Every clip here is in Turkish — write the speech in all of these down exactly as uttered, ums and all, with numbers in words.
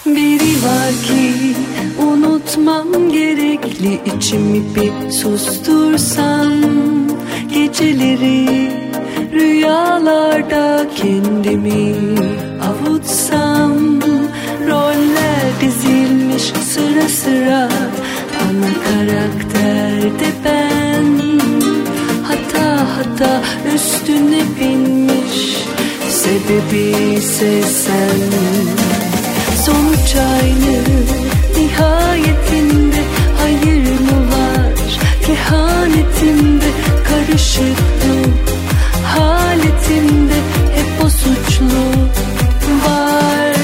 Biri var ki unutmam gerekli, içimi bir sustursam, geceleri rüyalarda kendimi avutsam, roller dizilmiş sıra sıra, ana karakterde ben, hata hata üstüne binmiş, sebebi ise sen. Sonuç aynı, nihayetinde hayır mı var? Kehanetimde karışık ruh haletinde hep o suçlu var.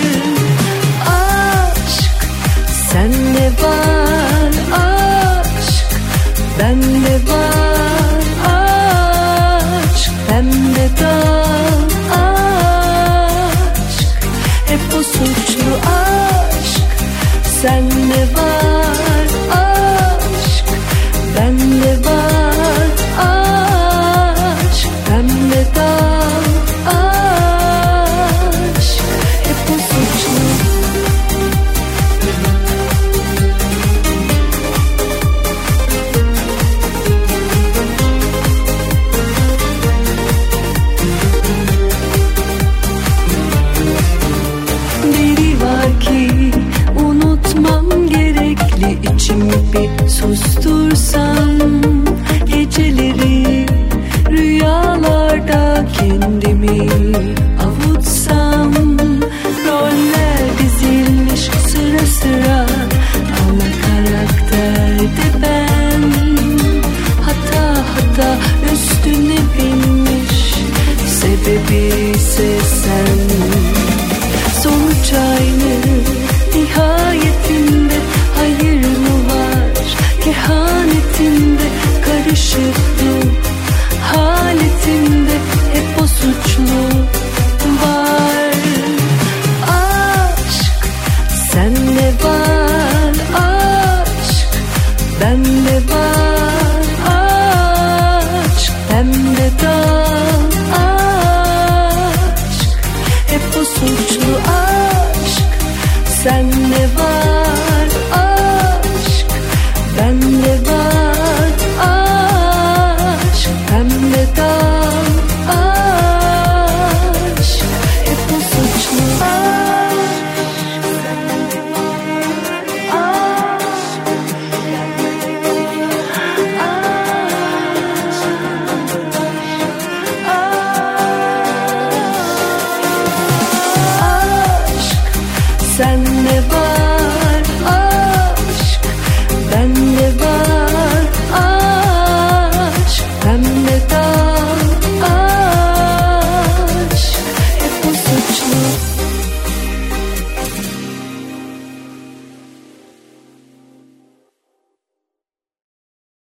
Aşk sende var, aşk bende var, aşk pembe dağ, aşk hep o suçlu aşk. Sende var aşk, bende var aşk, pembe dağ, aşk hep o suçlu. Biri var ki unutmam gerekli, içimi bir sustursam, geceleri rüyalarda kendimi avutsam, roller dizilmiş sıra sıra, ana karakterde ben, hata hata üstüne binmiş, sebebi ise sen. Sonuç aynı, nihayetinde hayır mı var? Kehanetimde karışık ruh haletinde hep o suçlu var. Aşk sende var, aşk bende var, aşk pembe dağ, aşk hep o suçlu aşk. Sende var aşk, bende var aşk, pembe dağ, aşk hep o suçlu aşk. Aşk sende var.